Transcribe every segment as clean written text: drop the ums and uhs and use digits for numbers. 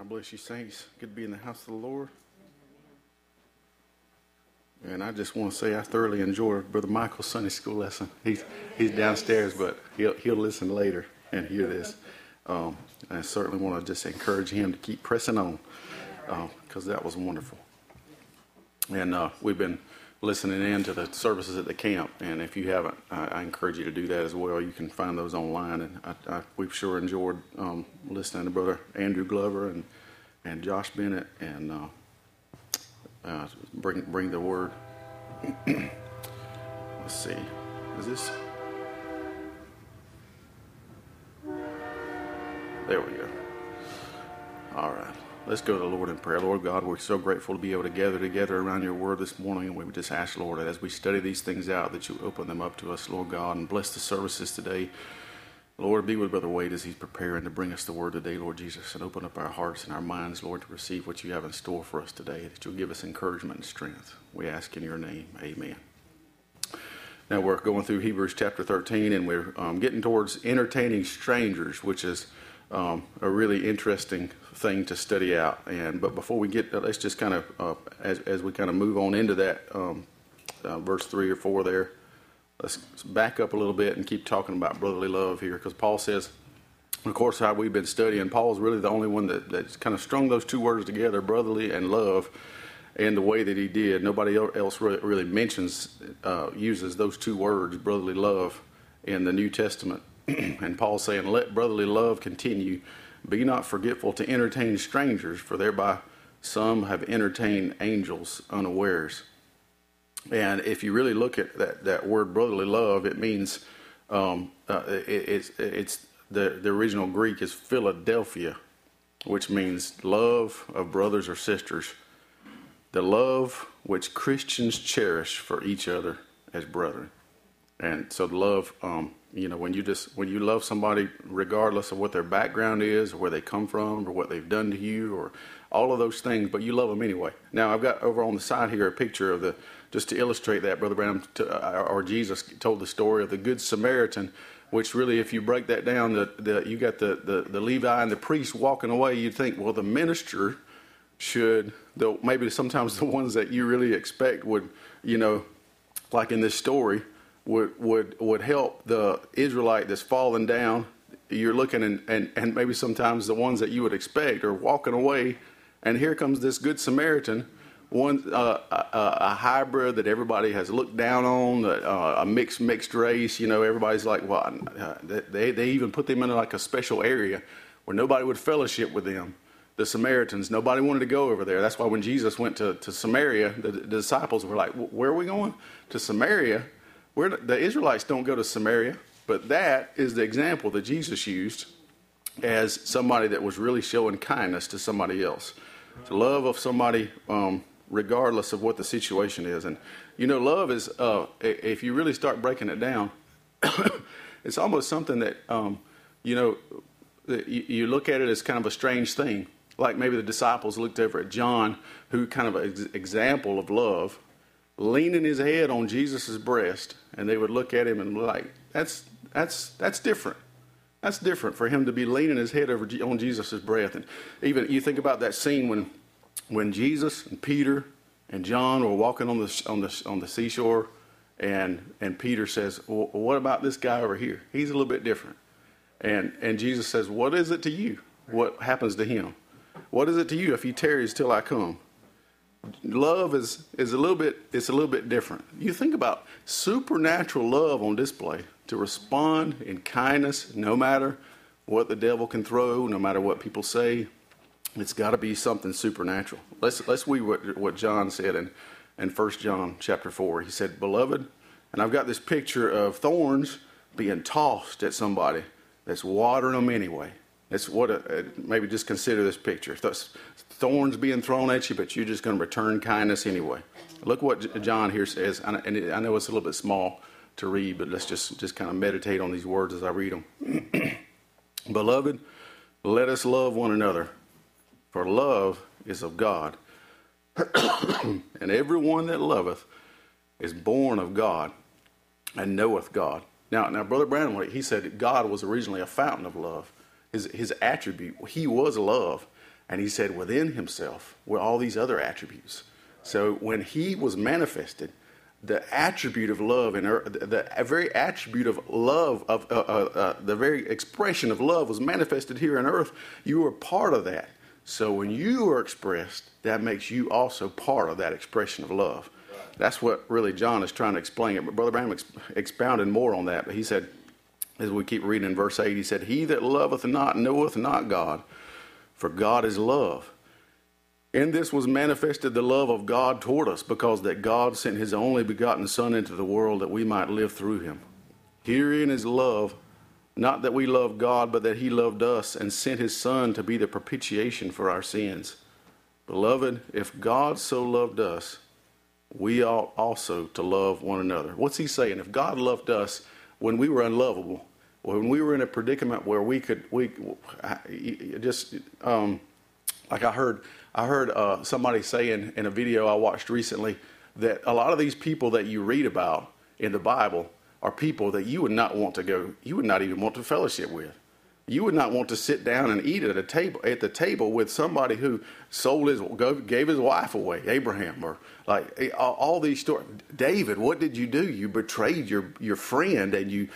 God bless you, saints. Good to be in the house of the Lord. And I just want to say I thoroughly enjoyed Brother Michael's Sunday school lesson. He's downstairs, but he'll listen later and hear this. I certainly want to just encourage him to keep pressing on because that was wonderful. And we've been listening in to the services at the camp, and if you haven't, I encourage you to do that as well. You can find those online, and we've sure enjoyed listening to Brother Andrew Glover and Josh Bennett and bring the word. Let's see, is this? There we go. All right. Let's go to the Lord in prayer. Lord God, we're so grateful to be able to gather together around your word this morning, and we would just ask, Lord, that as we study these things out, that you open them up to us, Lord God, and bless the services today. Lord, be with Brother Wade as he's preparing to bring us the word today, Lord Jesus, and open up our hearts and our minds, Lord, to receive what you have in store for us today, that you'll give us encouragement and strength. We ask in your name, amen. Now we're going through Hebrews chapter 13, and we're getting towards entertaining strangers, which is a really interesting thing to study out. But before we get, let's just kind of, as we kind of move on into that, verse 3 or 4 there, let's back up a little bit and keep talking about brotherly love here, because Paul says, of course, how we've been studying, Paul's really the only one that's kind of strung those two words together, brotherly and love, in the way that he did. Nobody else really mentions, uses those two words, brotherly love, in the New Testament. And Paul's saying, let brotherly love continue. Be not forgetful to entertain strangers, for thereby some have entertained angels unawares. And if you really look at that word brotherly love, it means it's the original Greek is Philadelphia, which means love of brothers or sisters. The love which Christians cherish for each other as brethren. And so the love, when you love somebody, regardless of what their background is, or where they come from, or what they've done to you, or all of those things, but you love them anyway. Now, I've got over on the side here a picture of just to illustrate that, Brother Branham, or Jesus told the story of the Good Samaritan, which really, if you break that down, you got the Levi and the priest walking away, you'd think, well, the minister should, though maybe sometimes the ones that you really expect would, like in this story, would help the Israelite that's fallen down. You're looking and maybe sometimes the ones that you would expect are walking away, and here comes this Good Samaritan, one a hybrid that everybody has looked down on, a mixed race. Everybody's like, well, they even put them in like a special area where nobody would fellowship with them. The Samaritans, nobody wanted to go over there. That's why when Jesus went to Samaria, the disciples were like, where are we going? To Samaria? The Israelites don't go to Samaria, but that is the example that Jesus used as somebody that was really showing kindness to somebody else. The love of somebody, regardless of what the situation is. And, love is, if you really start breaking it down, it's almost something that, you look at it as kind of a strange thing. Like maybe the disciples looked over at John, who kind of an example of love, leaning his head on Jesus' breast, and they would look at him and be like, that's different. That's different for him to be leaning his head on Jesus' breast. And even you think about that scene when Jesus and Peter and John were walking on the seashore, and Peter says, well, what about this guy over here? He's a little bit different. And Jesus says, what is it to you? What happens to him? What is it to you if he tarries till I come? Love is a little bit different. You think about supernatural love on display to respond in kindness, no matter what the devil can throw, no matter what people say. It's got to be something supernatural. Let's read what John said in 1 John chapter 4. He said, beloved, and I've got this picture of thorns being tossed at somebody that's watering them anyway. That's what maybe just consider this picture. Thorns being thrown at you, but you're just going to return kindness anyway. Look what John here says, and I know it's a little bit small to read, but let's just kind of meditate on these words as I read them. Beloved, let us love one another, for love is of God. And everyone that loveth is born of God and knoweth God. Now, Brother Branham, he said that God was originally a fountain of love. His attribute, he was love. And he said within himself were all these other attributes. So when he was manifested, the attribute of love and the very attribute of love of the very expression of love was manifested here on earth. You were part of that. So when you are expressed, that makes you also part of that expression of love. That's what really John is trying to explain it. But Brother Branham expounded more on that. But he said, as we keep reading in verse 8, he said, "He that loveth not knoweth not God, for God is love. In this was manifested the love of God toward us, because that God sent his only begotten Son into the world that we might live through him. Herein is love, not that we love God, but that he loved us and sent his Son to be the propitiation for our sins. Beloved, if God so loved us, we ought also to love one another." What's he saying? If God loved us when we were unlovable, when we were in a predicament where like I heard somebody saying in a video I watched recently that a lot of these people that you read about in the Bible are people that you would not even want to fellowship with. You would not want to sit down and eat at the table with somebody who gave his wife away, Abraham, or like all these stories. David, what did you do? You betrayed your friend, and you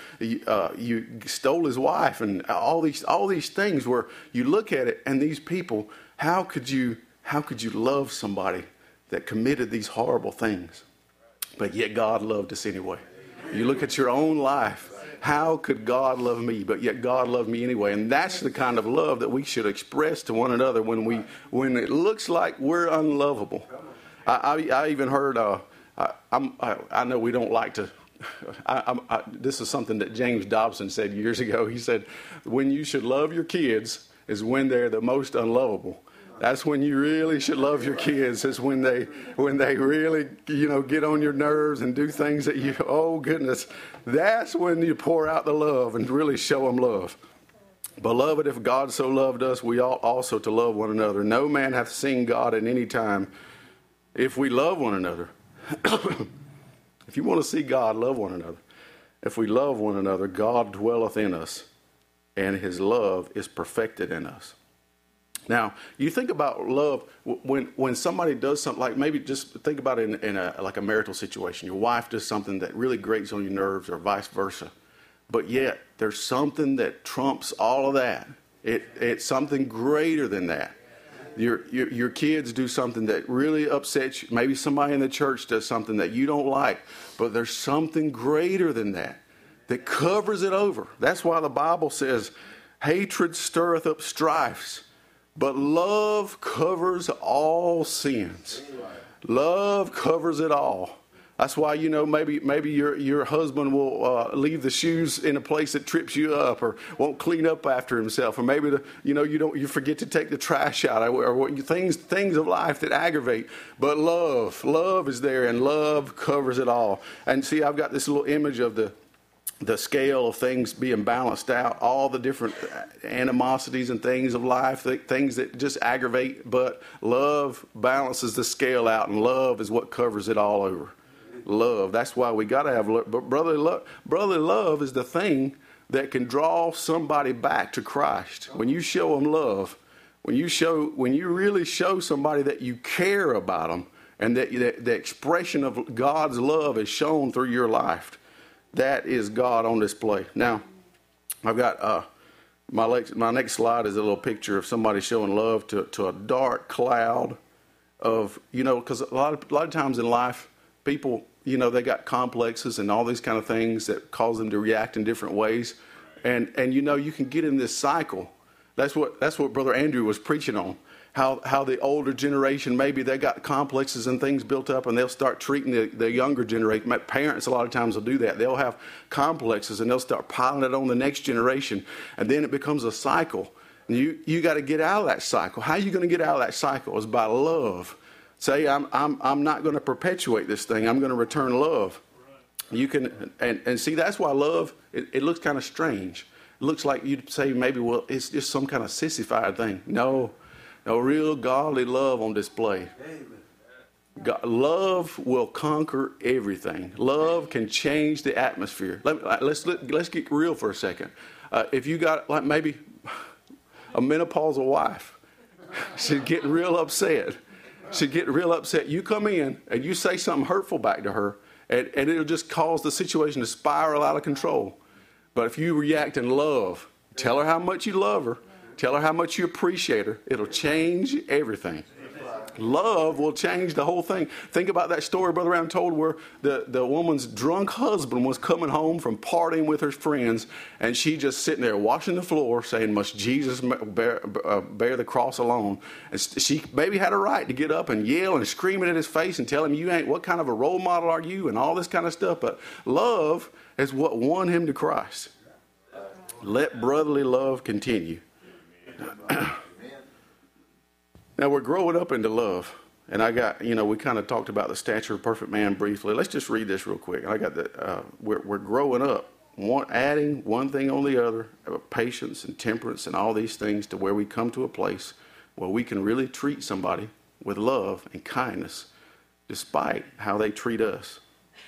stole his wife, and all these things where you look at it, and these people, how could you love somebody that committed these horrible things? But yet God loved us anyway. You look at your own life. How could God love me? But yet God loved me anyway. And that's the kind of love that we should express to one another when it looks like we're unlovable. I even heard, I know we don't like to, this is something that James Dobson said years ago. He said, when you should love your kids is when they're the most unlovable. That's when you really should love your kids, is when they really, get on your nerves and do things that you, oh goodness, that's when you pour out the love and really show them love. Beloved, if God so loved us, we ought also to love one another. No man hath seen God at any time. If we love one another, if you want to see God, love one another. If we love one another, God dwelleth in us, and his love is perfected in us. Now, you think about love when somebody does something, like maybe just think about it in a marital situation. Your wife does something that really grates on your nerves, or vice versa. But yet, there's something that trumps all of that. It's something greater than that. Your kids do something that really upsets you. Maybe somebody in the church does something that you don't like. But there's something greater than that covers it over. That's why the Bible says, hatred stirreth up strifes. But love covers all sins. Love covers it all. That's why, maybe your husband will leave the shoes in a place that trips you up, or won't clean up after himself, or maybe you forget to take the trash out, or things of life that aggravate. But love is there, and love covers it all. And see, I've got this little image of the scale of things being balanced out, all the different animosities and things of life, things that just aggravate, but love balances the scale out, and love is what covers it all over. Love. That's why we got to have love. But brotherly love is the thing that can draw somebody back to Christ. When you show them love, when you really show somebody that you care about them, and that the expression of God's love is shown through your life, that is God on display. Now, I've got my next slide is a little picture of somebody showing love to a dark cloud of, because a lot of times in life, people, they got complexes and all these kind of things that cause them to react in different ways. And you can get in this cycle. That's what Brother Andrew was preaching on. How the older generation, maybe they got complexes and things built up, and they'll start treating the younger generation. My parents a lot of times will do that. They'll have complexes, and they'll start piling it on the next generation, and then it becomes a cycle. And you got to get out of that cycle. How are you going to get out of that cycle? Is by love. Say, I'm not going to perpetuate this thing. I'm going to return love. You can and see, that's why love, it looks kind of strange. It looks like you'd say maybe, well, it's just some kind of sissified thing. No, real godly love on display. God, love will conquer everything. Love can change the atmosphere. Let's get real for a second. If you got like maybe a menopausal wife, She's getting real upset. She's getting real upset. You come in and you say something hurtful back to her, and it'll just cause the situation to spiral out of control. But if you react in love, tell her how much you love her, tell her how much you appreciate her, it'll change everything. Love will change the whole thing. Think about that story Brother Ram told where the woman's drunk husband was coming home from partying with her friends, and she just sitting there washing the floor saying, must Jesus bear the cross alone? And she maybe had a right to get up and yell and scream it in his face and tell him, you ain't, what kind of a role model are you, and all this kind of stuff. But love is what won him to Christ. Let brotherly love continue. Now, we're growing up into love, and I got, we kind of talked about the stature of perfect man briefly. Let's just read this real quick. I got that. We're growing up, adding one thing on the other, patience and temperance and all these things to where we come to a place where we can really treat somebody with love and kindness despite how they treat us.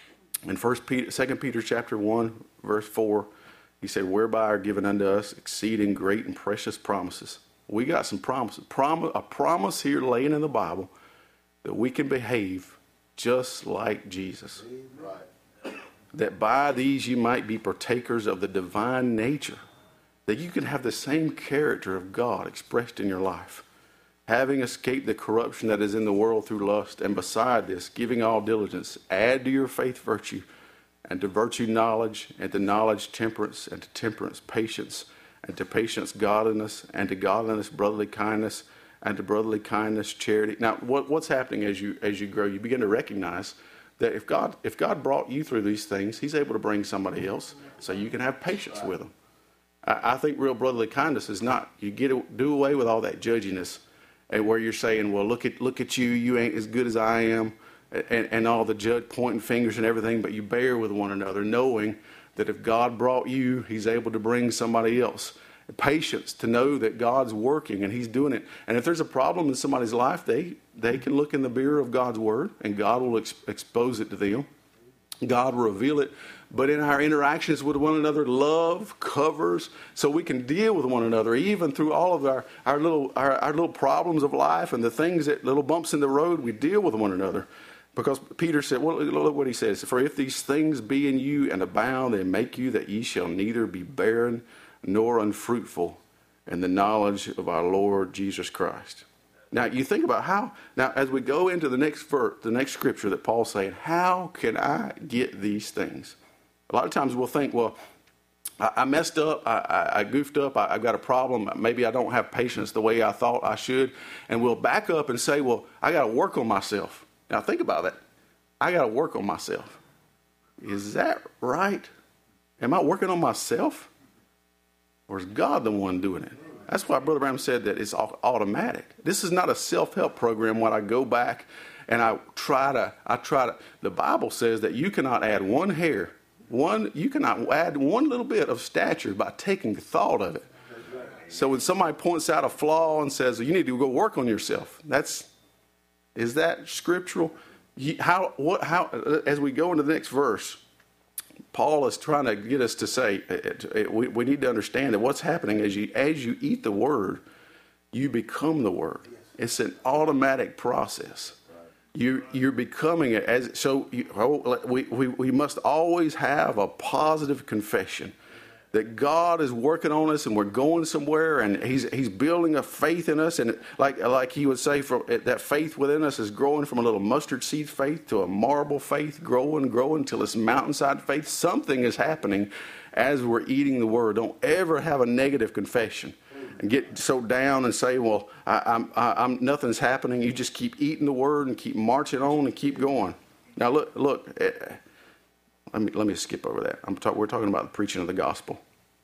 In 2 Peter chapter 1, verse 4, he said, whereby are given unto us exceeding great and precious promises. We got some promises. A promise here laying in the Bible that we can behave just like Jesus. Right. That by these you might be partakers of the divine nature. That you can have the same character of God expressed in your life. Having escaped the corruption that is in the world through lust, and beside this, giving all diligence, add to your faith virtue, and to virtue knowledge, and to knowledge temperance, and to temperance patience, and to patience godliness, and to godliness brotherly kindness, and to brotherly kindness charity. Now, what's happening as you grow? You begin to recognize that if God brought you through these things, He's able to bring somebody else, so you can have patience with them. I think real brotherly kindness is not you do away with all that judginess, and where you're saying, well, look at you, you ain't as good as I am, and all the judge pointing fingers and everything, but you bear with one another, knowing that if God brought you, He's able to bring somebody else. Patience to know that God's working and He's doing it. And if there's a problem in somebody's life, they can look in the mirror of God's Word, and God will expose it to them. God will reveal it. But in our interactions with one another, love covers, so we can deal with one another, even through all of our little problems of life and the things that little bumps in the road. We deal with one another. Because Peter said, well, look what he says. For if these things be in you and abound, they make you that ye shall neither be barren nor unfruitful in the knowledge of our Lord Jesus Christ. Now, you think about how, now as we go into the next verse, the next scripture that Paul's saying, how can I get these things? A lot of times we'll think, well, I messed up, I goofed up, I've got a problem, maybe I don't have patience the way I thought I should. And we'll back up and say, well, I got to work on myself. Now think about that. I got to work on myself. Is that right? Am I working on myself? Or is God the one doing it? That's why Brother Branham said that it's automatic. This is not a self-help program when I go back and I try to, the Bible says that you cannot add one hair, you cannot add one little bit of stature by taking thought of it. So when somebody points out a flaw and says, you need to go work on yourself, is that scriptural? How? As we go into the next verse, Paul is trying to get us to say we need to understand that what's happening as you eat the Word, you become the Word. It's an automatic process. You're becoming it. We must always have a positive confession that God is working on us and we're going somewhere, and He's building a faith in us, and like He would say, that faith within us is growing from a little mustard seed faith to a marble faith, growing till it's mountainside faith. Something is happening as we're eating the Word. Don't ever have a negative confession and get so down and say, well, I'm nothing's happening. You just keep eating the Word and keep marching on and keep going. Now look. Let me skip over that. We're talking about the preaching of the gospel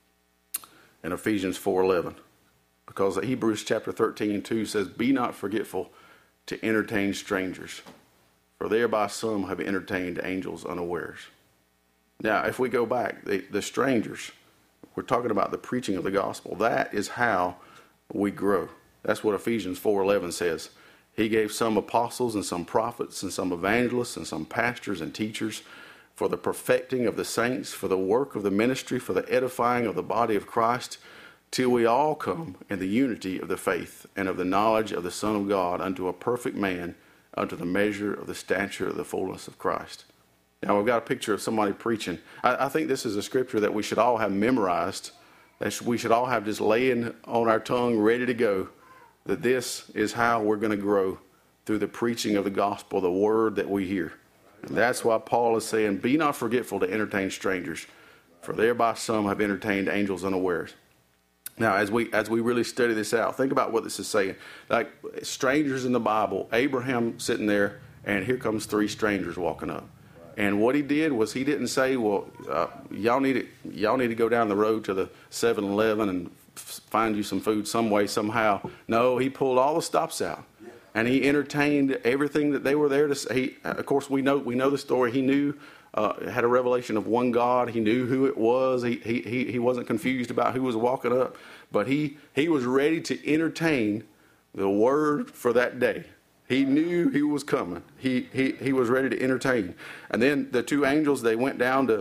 in Ephesians 4:11, because Hebrews chapter 13:2 says, "Be not forgetful to entertain strangers, for thereby some have entertained angels unawares." Now, if we go back, the strangers, we're talking about the preaching of the gospel. That is how we grow. That's what Ephesians 4:11 says. He gave some apostles and some prophets and some evangelists and some pastors and teachers, for the perfecting of the saints, for the work of the ministry, for the edifying of the body of Christ, till we all come in the unity of the faith and of the knowledge of the Son of God, unto a perfect man, unto the measure of the stature of the fullness of Christ. Now, we've got a picture of somebody preaching. I think this is a scripture that we should all have memorized, that we should all have just laying on our tongue, ready to go, that this is how we're going to grow through the preaching of the gospel, the word that we hear. And that's why Paul is saying, be not forgetful to entertain strangers, for thereby some have entertained angels unawares. Now, as we really study this out, think about what this is saying. Like strangers in the Bible, Abraham sitting there, and here comes 3 strangers walking up. And what he did was he didn't say, well, y'all need to go down the road to the 7-Eleven and find you some food some way, somehow. No, he pulled all the stops out. And he entertained everything that they were there to say. Of course, we know the story. He knew, had a revelation of one God. He knew who it was. He wasn't confused about who was walking up. But he was ready to entertain the word for that day. He knew he was coming. He was ready to entertain. And then the 2 angels, they went down to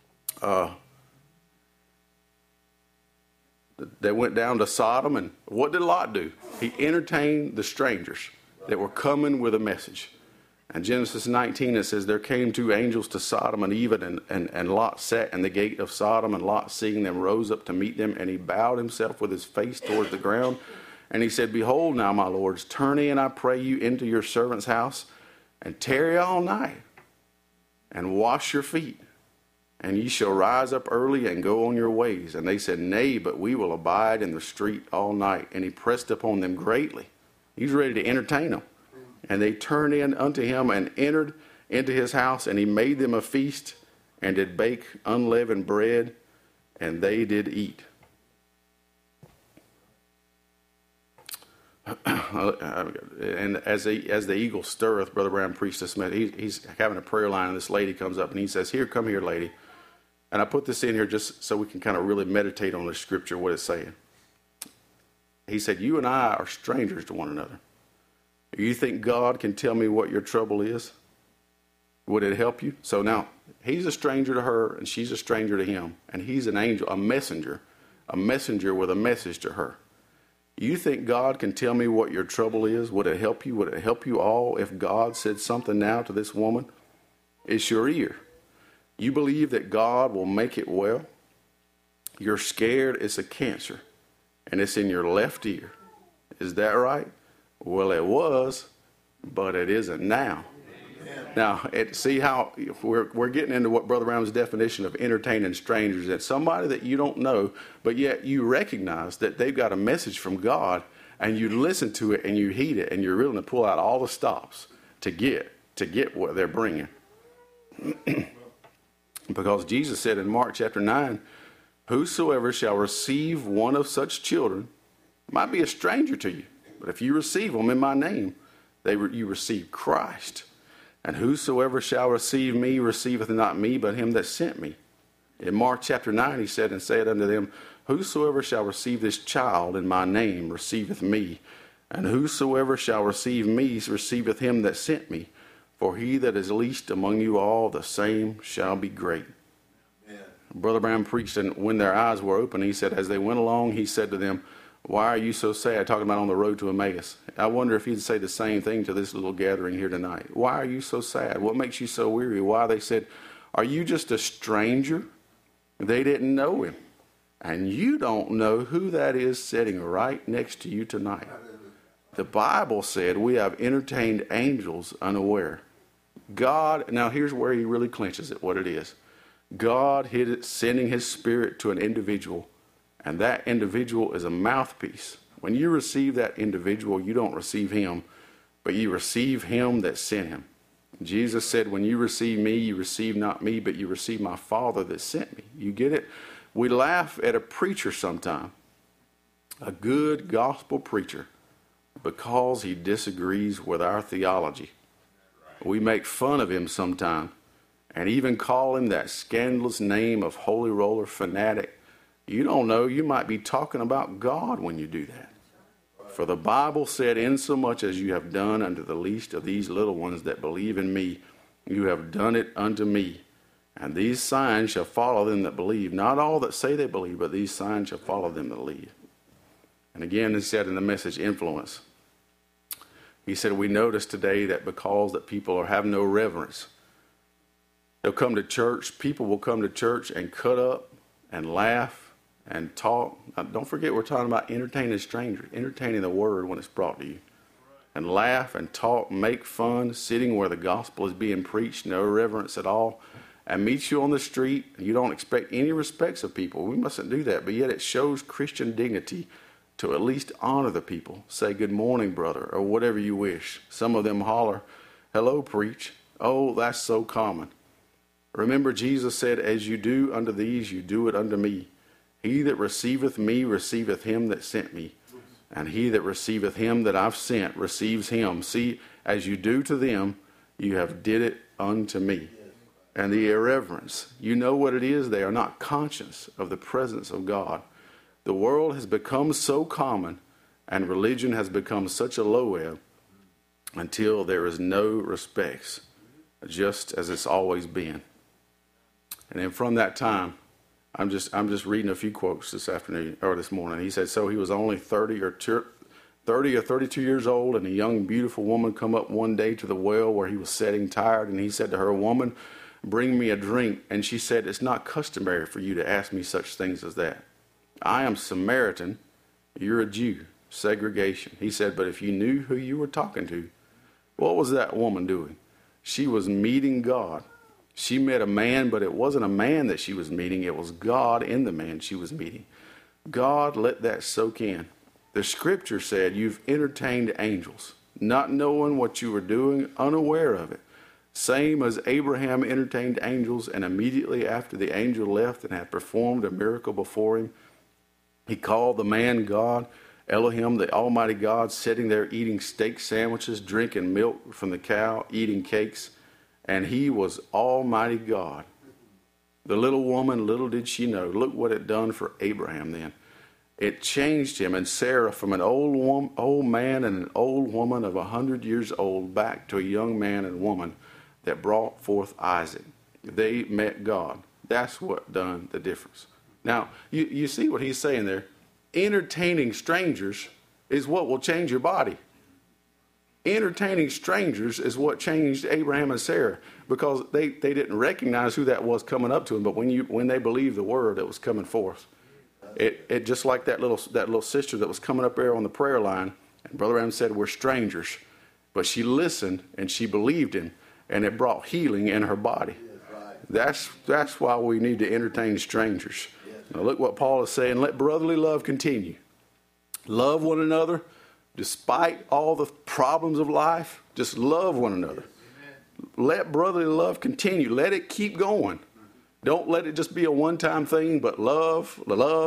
Sodom. And what did Lot do? He entertained the strangers that were coming with a message. In Genesis 19, it says, there came 2 angels to Sodom and even, and Lot sat in the gate of Sodom, and Lot, seeing them, rose up to meet them, and he bowed himself with his face towards the ground. And he said, behold now, my lords, turn in, I pray you, into your servant's house, and tarry all night, and wash your feet, and ye shall rise up early and go on your ways. And they said, nay, but we will abide in the street all night. And he pressed upon them greatly. He's ready to entertain them. And they turned in unto him and entered into his house, and he made them a feast, and did bake unleavened bread, and they did eat. And as the eagle stirreth, Brother Brown preached this. He's having a prayer line, and this lady comes up, and he says, here, come here, lady. And I put this in here just so we can kind of really meditate on the scripture, what it's saying. He said, you and I are strangers to one another. You think God can tell me what your trouble is? Would it help you? So now, he's a stranger to her, and she's a stranger to him. And he's an angel, a messenger with a message to her. You think God can tell me what your trouble is? Would it help you? Would it help you all if God said something now to this woman? It's your ear. You believe that God will make it well? You're scared it's a cancer, and it's in your left ear. Is that right? Well, it was, but it isn't now. Now, see how we're getting into what Brother Brown's definition of entertaining strangers. That somebody that you don't know, but yet you recognize that they've got a message from God, and you listen to it and you heed it, and you're willing to pull out all the stops to get what they're bringing. Because Jesus said in Mark chapter 9, whosoever shall receive one of such children might be a stranger to you, but if you receive them in my name, you receive Christ. And whosoever shall receive me receiveth not me, but him that sent me. In Mark chapter 9 he said, and said unto them, whosoever shall receive this child in my name receiveth me. And whosoever shall receive me receiveth him that sent me. For he that is least among you all, the same shall be great. Amen. Brother Brown preached, and when their eyes were open, he said, as they went along, he said to them, why are you so sad? Talking about on the road to Emmaus. I wonder if he'd say the same thing to this little gathering here tonight. Why are you so sad? What makes you so weary? Why? They said, are you just a stranger? They didn't know him. And you don't know who that is sitting right next to you tonight. The Bible said we have entertained angels unaware. God, now here's where he really clinches it, what it is. God hid it, sending his spirit to an individual. And that individual is a mouthpiece. When you receive that individual, you don't receive him, but you receive him that sent him. Jesus said, when you receive me, you receive not me, but you receive my Father that sent me. You get it? We laugh at a preacher sometime, a good gospel preacher, because he disagrees with our theology. We make fun of him sometime and even call him that scandalous name of holy roller fanatic. You don't know, you might be talking about God when you do that. For the Bible said, insomuch as you have done unto the least of these little ones that believe in me, you have done it unto me. And these signs shall follow them that believe. Not all that say they believe, but these signs shall follow them that believe. And again, he said in the message, influence. He said, we notice today that because that people have no reverence, they'll come to church, people will come to church and cut up and laugh and talk. Now, don't forget, we're talking about entertaining strangers, entertaining the word when it's brought to you. And laugh and talk, make fun, sitting where the gospel is being preached, no reverence at all, and meet you on the street. You don't expect any respects of people. We mustn't do that, but yet it shows Christian dignity to at least honor the people. Say, good morning, brother, or whatever you wish. Some of them holler, hello, preach. Oh, that's so common. Remember, Jesus said, as you do unto these, you do it unto me. He that receiveth me receiveth him that sent me. And he that receiveth him that I've sent receives him. See, as you do to them, you have did it unto me. And the irreverence, you know what it is? They are not conscious of the presence of God. The world has become so common, and religion has become such a low ebb, until there is no respects, just as it's always been. And then from that time, I'm just reading a few quotes this afternoon or this morning. He said, so he was only 30 or 32 years old, and a young, beautiful woman come up one day to the well where he was sitting tired, and he said to her, woman, bring me a drink. And she said, it's not customary for you to ask me such things as that. I am Samaritan, you're a Jew. Segregation. He said, but if you knew who you were talking to, what was that woman doing? She was meeting God. She met a man, but it wasn't a man that she was meeting. It was God in the man she was meeting. God, let that soak in. The scripture said, you've entertained angels, not knowing what you were doing, unaware of it. Same as Abraham entertained angels, and immediately after the angel left and had performed a miracle before him, he called the man God, Elohim, the Almighty God, sitting there eating steak sandwiches, drinking milk from the cow, eating cakes. And he was Almighty God. The little woman, little did she know. Look what it done for Abraham then. It changed him and Sarah from an old man and an old woman of 100 years old back to a young man and woman that brought forth Isaac. They met God. That's what done the difference. Now, you see what he's saying there. Entertaining strangers is what will change your body. Entertaining strangers is what changed Abraham and Sarah, because they didn't recognize who that was coming up to them. But when they believed the word that was coming forth, it just like that little sister that was coming up there on the prayer line, and Brother Abraham said, we're strangers. But she listened and she believed him, and it brought healing in her body. That's why we need to entertain strangers. Now look what Paul is saying. Let brotherly love continue. Love one another. Despite all the problems of life, just love one another. Let brotherly love continue. Let it keep going. Don't let it just be a one-time thing, but love.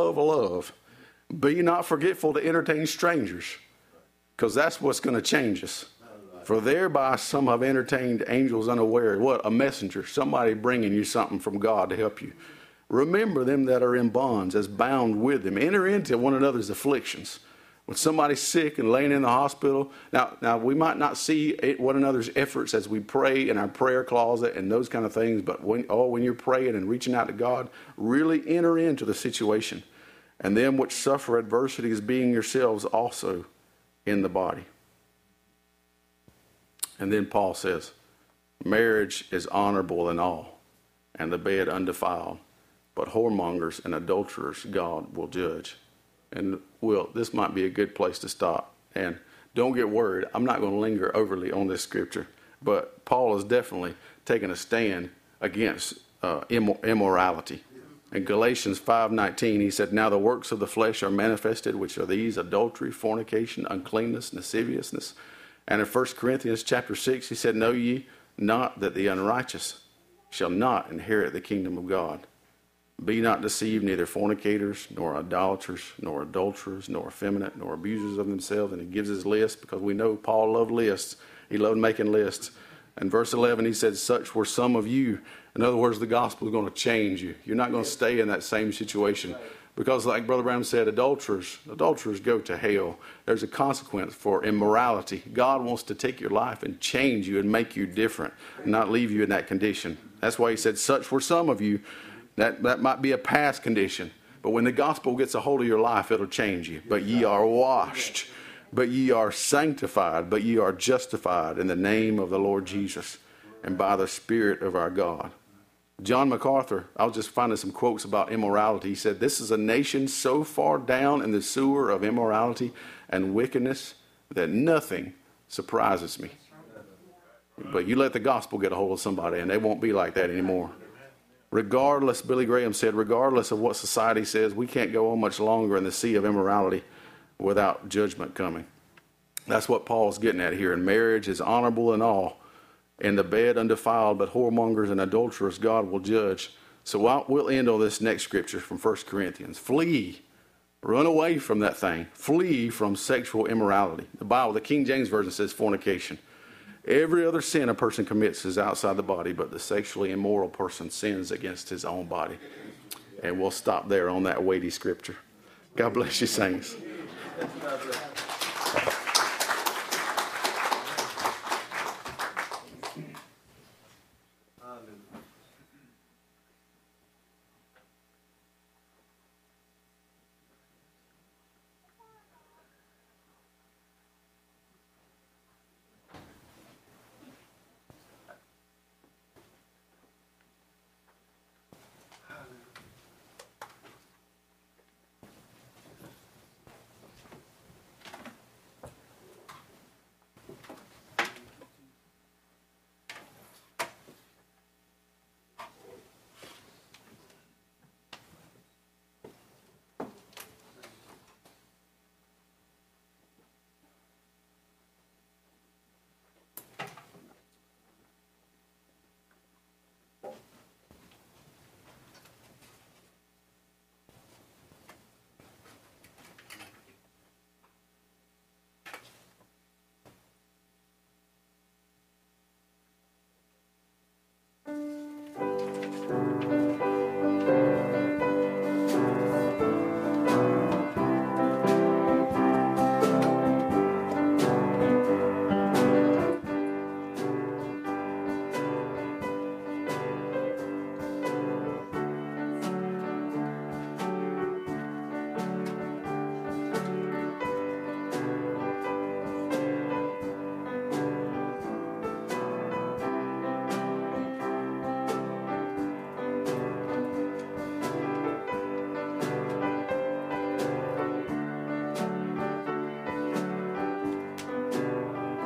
Be not forgetful to entertain strangers, because that's what's going to change us. For thereby some have entertained angels unaware. What? A messenger. Somebody bringing you something from God to help you. Remember them that are in bonds as bound with them. Enter into one another's afflictions. When somebody's sick and laying in the hospital, now we might not see one another's efforts as we pray in our prayer closet and those kind of things, but when you're praying and reaching out to God, really enter into the situation. And them which suffer adversity as being yourselves also in the body. And then Paul says, marriage is honorable in all, and the bed undefiled, but whoremongers and adulterers God will judge. And this might be a good place to stop. And don't get worried, I'm not going to linger overly on this scripture, but Paul is definitely taking a stand against immorality. In Galatians 5:19, he said, now the works of the flesh are manifested, which are these: adultery, fornication, uncleanness, lasciviousness. And in 1 Corinthians chapter 6, he said, know ye not that the unrighteous shall not inherit the kingdom of God? Be not deceived, neither fornicators, nor idolaters, nor adulterers, nor effeminate, nor abusers of themselves. And he gives his list, because we know Paul loved lists. He loved making lists. In verse 11, he said, such were some of you. In other words, the gospel is going to change you. You're not going to stay in that same situation. Because like Brother Branham said, adulterers go to hell. There's a consequence for immorality. God wants to take your life and change you and make you different, and not leave you in that condition. That's why he said, such for some of you, that might be a past condition. But when the gospel gets a hold of your life, it'll change you. But ye are washed, but ye are sanctified, but ye are justified in the name of the Lord Jesus and by the Spirit of our God. John MacArthur, I was just finding some quotes about immorality. He said, this is a nation so far down in the sewer of immorality and wickedness that nothing surprises me. But you let the gospel get a hold of somebody and they won't be like that anymore. Regardless, Billy Graham said, regardless of what society says, we can't go on much longer in the sea of immorality without judgment coming. That's what Paul's getting at here. And marriage is honorable and all. In the bed undefiled, but whoremongers and adulterers God will judge. So we'll end on this next scripture from 1 Corinthians. Flee. Run away from that thing. Flee from sexual immorality. The Bible, the King James Version says fornication. Every other sin a person commits is outside the body, but the sexually immoral person sins against his own body. And we'll stop there on that weighty scripture. God bless you, saints.